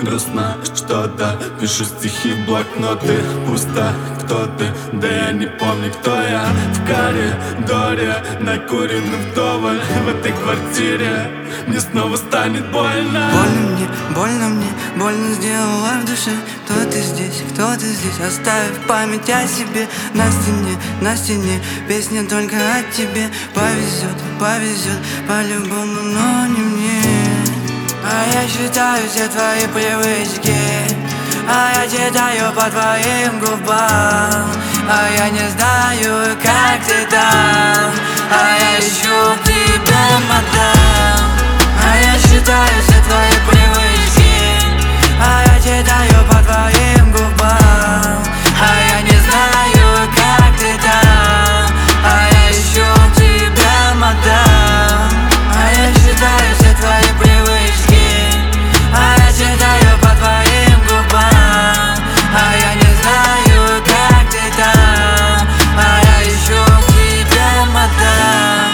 грустно что-то. Пишу стихи, блокноты, пусто. Кто ты? Да я не помню, кто я. В коридоре, накуренный вдоволь. В этой квартире мне снова станет больно. Больно мне, больно сделала в душе. Кто ты здесь, оставив память о себе. На стене, песня только о тебе. Повезет, по-любому, но не мне. А я считаю все твои привычки, а я читаю по твоим губам. А я не знаю, как ты там, а я ищу тебя, мадам. А я считаю все твои привычки, а я читаю по твоим губам. А я не знаю, как ты там, а я ищу тебя, мадам. А я считаю все твои привычки, а я читаю по твоим губам. А я не знаю, как ты там, а я ищу тебя, мадам.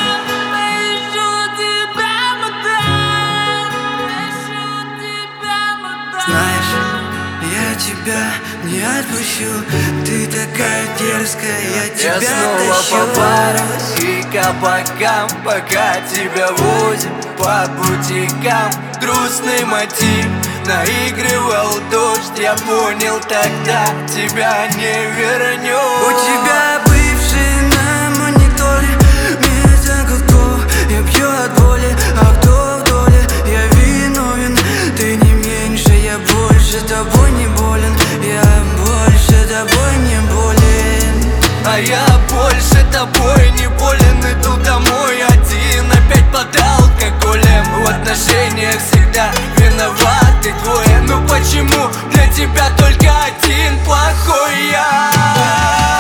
Знаешь, я тебя не отпущу. Ты такая дерзкая, я тебя снова тащу. по барам и кабакам, пока тебя возим по бутикам. Грустный мотив наигрывал дождь. Я понял тогда, тебя не вернешь. У тебя бывший на мониторе, вместо глотков я пью от боли. А кто в доле? Я виновен. Ты не меньше, я больше тобой не болен. Я больше тобой не болен. А я больше тобой не болен. Иду домой один, опять под алкоголем. В отношениях всегда виноваты двое. Ну почему для тебя только один плохой я?